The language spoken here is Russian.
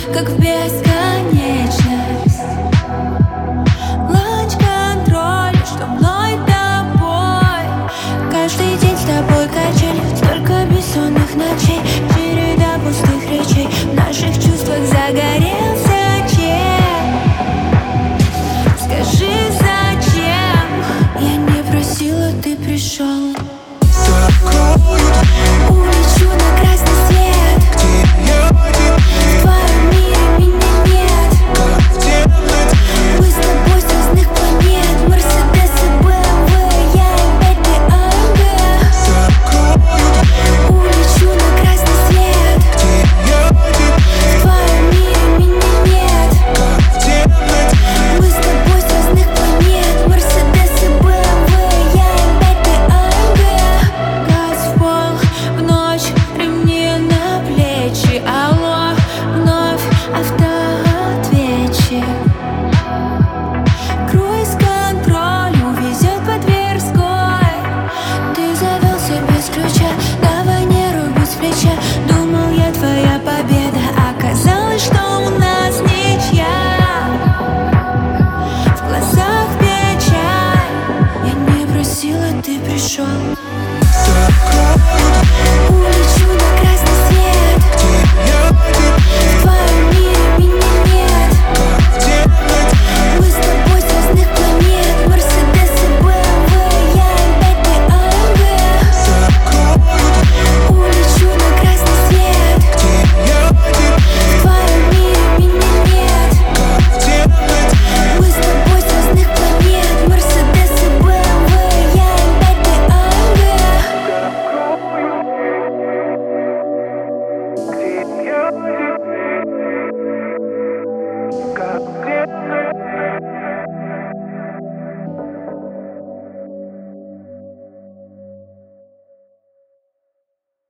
как в бесконечность. Лач-контроль, что мной тобой. Каждый день с тобой качели, столько бессонных ночей, череда пустых речей, в наших чувствах загорелся чек. Скажи, зачем я не просила, ты пришел. Улечу на красный свет, где я один, в твоем мире меня нет. Мы с тобой с разных планет, Мерседес и БМВ, я и Бетти АМГ. Улечу на красный свет, где я один, в твоем мире меня нет. Мы с тобой с разных планет, Мерседес и БМВ, я и Бетти АМГ. Газ в пол, в ночь, ремни на плечи, алло, вновь автоответчик. Круиз-контроль увезет по Тверской. Ты завелся без ключа, давай не руби с плеча. Думал, я твоя победа, оказалось, что у нас ничья. В глазах печаль, я не просила, ты пришел.